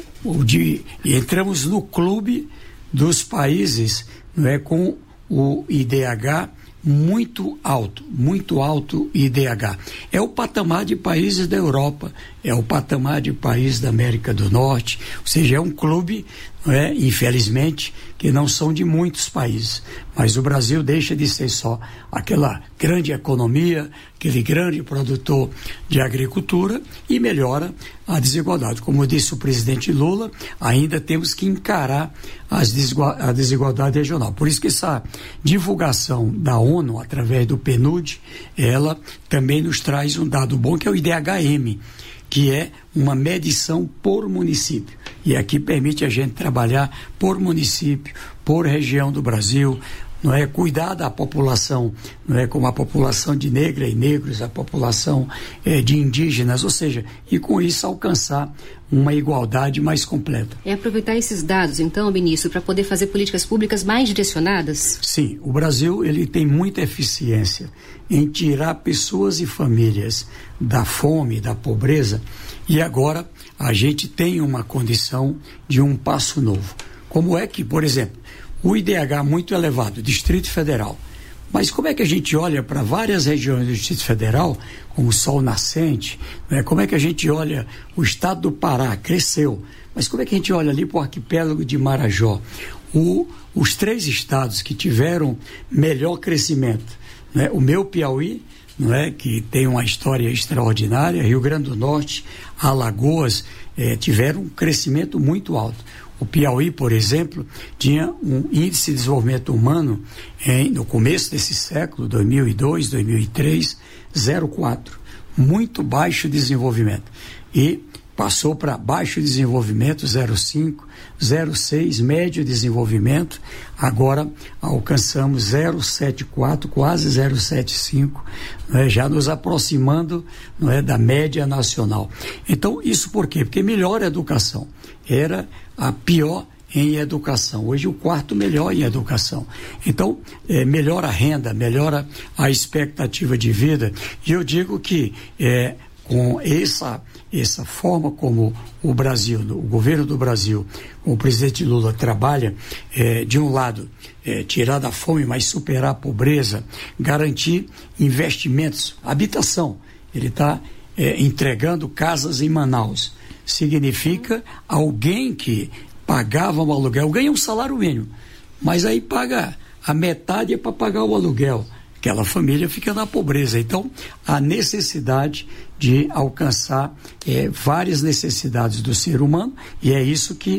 V: o de, entramos no clube dos países, não é, com o I D H muito alto, muito alto I D H. É o patamar de países da Europa, é o patamar de países da América do Norte, ou seja, é um clube, não é, infelizmente, que não são de muitos países, mas o Brasil deixa de ser só aquela grande economia, aquele grande produtor de agricultura e melhora a desigualdade. Como disse o presidente Lula, ainda temos que encarar as desigual- a desigualdade regional. Por isso que essa divulgação da ONU, através do P N U D, ela também nos traz um dado bom, que é o I D H M, que é uma medição por município. E aqui permite a gente trabalhar por município, por região do Brasil, não é, cuidar da população, não é, como a população de negra e negros, a população é, de indígenas, ou seja, e com isso alcançar uma igualdade mais completa.
O: É aproveitar esses dados, então, ministro, para poder fazer políticas públicas mais direcionadas?
V: Sim, o Brasil ele tem muita eficiência em tirar pessoas e famílias da fome, da pobreza, e agora a gente tem uma condição de um passo novo. Como é que, por exemplo, o I D H muito elevado, Distrito Federal. Mas como é que a gente olha para várias regiões do Distrito Federal, como o Sol Nascente, né? Como é que a gente olha o estado do Pará, cresceu. Mas como é que a gente olha ali para o arquipélago de Marajó? O, os três estados que tiveram melhor crescimento, né? O meu Piauí, não é, que tem uma história extraordinária, Rio Grande do Norte, Alagoas, eh, tiveram um crescimento muito alto. O Piauí, por exemplo, tinha um índice de desenvolvimento humano em, no começo desse século, dois mil e dois, dois mil e três, zero vírgula quatro. Muito baixo desenvolvimento. E passou para baixo desenvolvimento, zero vírgula cinco, zero vírgula seis, médio desenvolvimento. Agora alcançamos zero vírgula setenta e quatro, quase zero vírgula setenta e cinco, não é, já nos aproximando, não é, da média nacional. Então, isso por quê? Porque melhora a educação. Era a pior em educação. Hoje o quarto melhor em educação. Então, é, melhora a renda, melhora a expectativa de vida. E eu digo que é, com essa, essa forma como o Brasil, o governo do Brasil, com o presidente Lula trabalha, é, de um lado, é, tirar da fome, mas superar a pobreza, garantir investimentos, habitação. Ele está é, entregando casas em Manaus. Significa alguém que pagava um aluguel, ganha um salário mínimo, mas aí paga a metade é para pagar o aluguel. Aquela família fica na pobreza. Então, a necessidade de alcançar é, várias necessidades do ser humano, e é isso que